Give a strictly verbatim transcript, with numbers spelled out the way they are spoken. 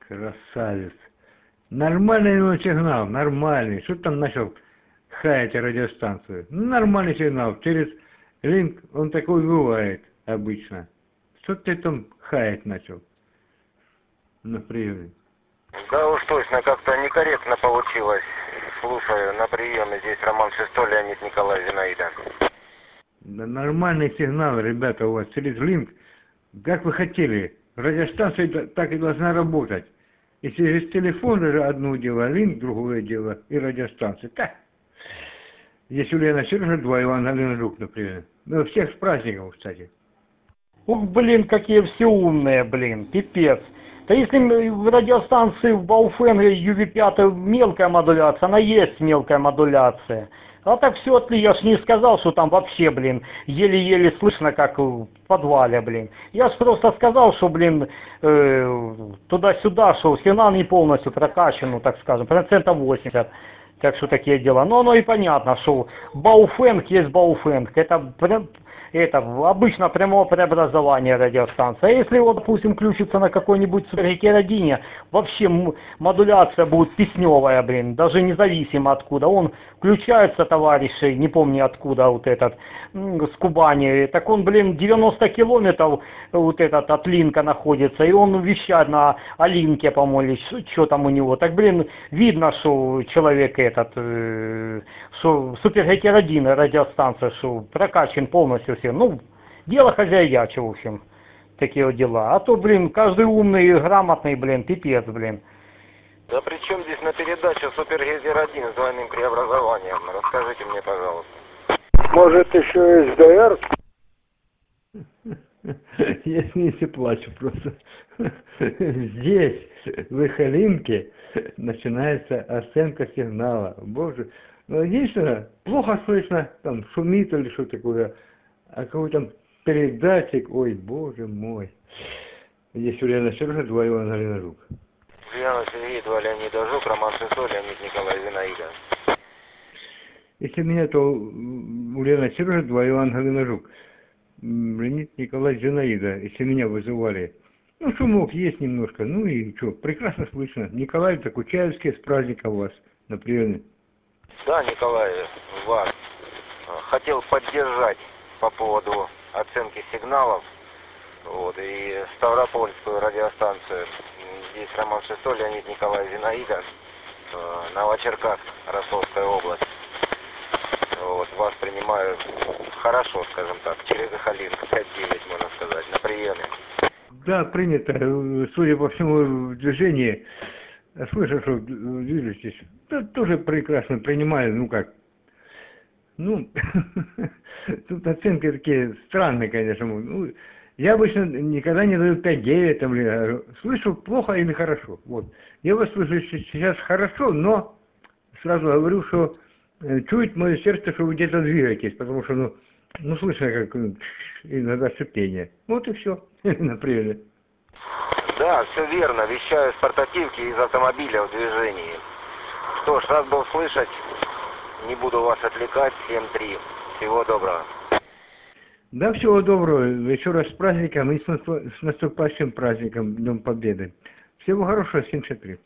Красавец. Нормальный его сигнал, нормальный. Что ты там начал хаять радиостанцию? Ну, нормальный сигнал. Через линк он такой бывает обычно. Что ты там хаять начал на приеме? Да уж точно, как-то некорректно получилось. Слушаю, на приеме здесь Роман Шестой, Леонид Николаевич, Зинаида. Да нормальный сигнал, ребята, у вас через линк. Как вы хотели. Радиостанция так и должна работать. И через телефон даже одно дело, линк другое дело, и радиостанция. Так. Здесь у Лены Сережа два, Иван Галина Жук, например. Ну, всех с праздником, кстати. Ух, блин, какие все умные, блин, пипец. Да если в радиостанции в Бауфене ю ви пять мелкая модуляция, она есть мелкая модуляция. А так все отлично, я ж не сказал, что там вообще, блин, еле-еле слышно, как в подвале, блин. Я ж просто сказал, что, блин, э, туда-сюда, что сигнал не полностью прокачан, ну, так скажем, процентов восемьдесят. Так что такие дела. Но оно и понятно, что Бауфенг есть Бауфенг. Это, это обычно прямое преобразование радиостанции. А если вот, допустим, включится на какой-нибудь супергетеродине, вообще модуляция будет песневая, блин, даже независимо откуда. Он включается, товарищи, не помню откуда вот этот, с Кубани. Так он, блин, девяносто километров вот этот от линка находится. И он вещает на Алинке, по-моему, что там у него. Так, блин, видно, что человек этот, э, что супергетеродинная радиостанция, что прокачан полностью все. Ну, дело хозяйяче, в общем, такие вот дела. А то, блин, каждый умный и грамотный, блин, пипец, блин. Да при чем здесь на передаче супергетеродин с двойным преобразованием? Расскажите мне, пожалуйста. Может, еще эс дэ эр? Я смеюсь и плачу просто. Здесь, в Ихалинке, начинается оценка сигнала. Боже, ну единственное, плохо слышно, там шумит или что такое, а какой там передатчик, ой, боже мой. Здесь у Лены Сережа, два Ивана Галина Жук. Ульяна Сергей, два Леонида Жук, Роман Шестой, Леонид Николаевич, Зинаида. Если меня, то у Лены Сережа, два Ивана Галина Жук. Леонид Николаевич, Зинаида, если меня вызывали. Ну, шумок есть немножко, ну и что, прекрасно слышно. Николай Докучаевский, с праздником вас на приеме. Да, Николай, вас хотел поддержать по поводу оценки сигналов. Вот, и Ставропольскую радиостанцию. Здесь Роман Шестой, Леонид Николаевич, Зинаида, Новочеркасск, Ростовская область. Вот, вас принимаю хорошо, скажем так, через Ихалинск, пять девять, можно сказать, на приеме. Да, принято, судя по всему, в движении, слышу, что движетесь, да, тоже прекрасно принимаю, ну как, ну, тут оценки такие странные, конечно, ну, я обычно никогда не даю пять девять, там, слышу плохо или хорошо, вот, я вас слышу сейчас хорошо, но сразу говорю, что чует мое сердце, что вы где-то двигаетесь, потому что, ну, ну, слышно, как иногда шипение. Вот и все, на приеме. Да, все верно, вещаю с портативки из автомобиля в движении. Что ж, рад был слышать, не буду вас отвлекать, семь три. Всего доброго. Да, всего доброго, еще раз с праздником и с наступающим праздником, Днем Победы. Всего хорошего, семьдесят три.